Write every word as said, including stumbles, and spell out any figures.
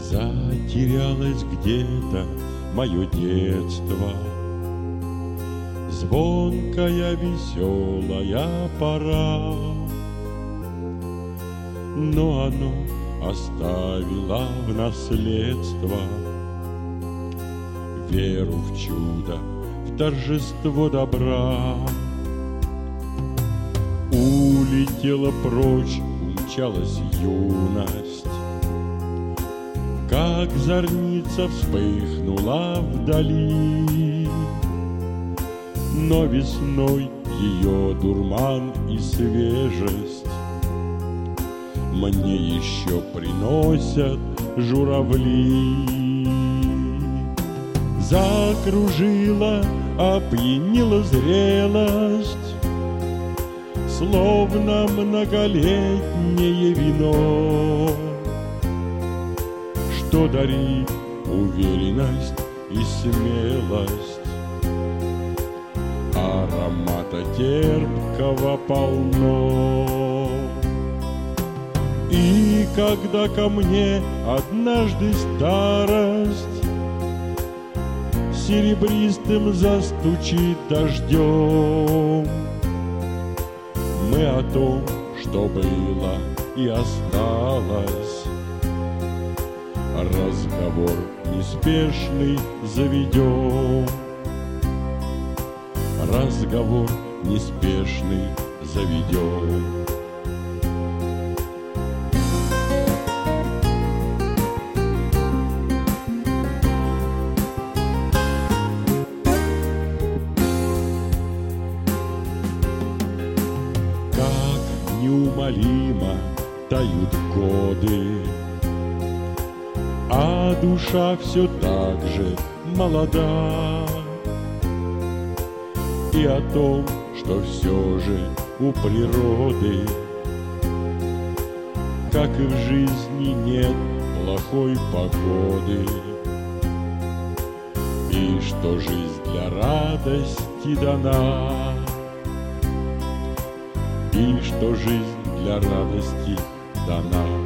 Затерялось где-то мое детство, звонкая веселая пора, но оно оставило в наследство веру в чудо, в торжество добра. Улетела прочь, умчалась юность, как зорница вспыхнула вдали, но весной ее дурман и свежесть мне еще приносят журавли. Закружила, опьянила зрелость, словно многолетнее вино, что дарит уверенность и смелость. Аромата терпкого полно. И когда ко мне однажды старость серебристым застучит дождем, мы о том, что было и осталось, разговор неспешный заведем. Разговор неспешный заведем. Как неумолимо тают годы, а душа все так же молода. И о том, что все же у природы, как и в жизни, нет плохой погоды, и что жизнь для радости дана, и что жизнь для радости дана.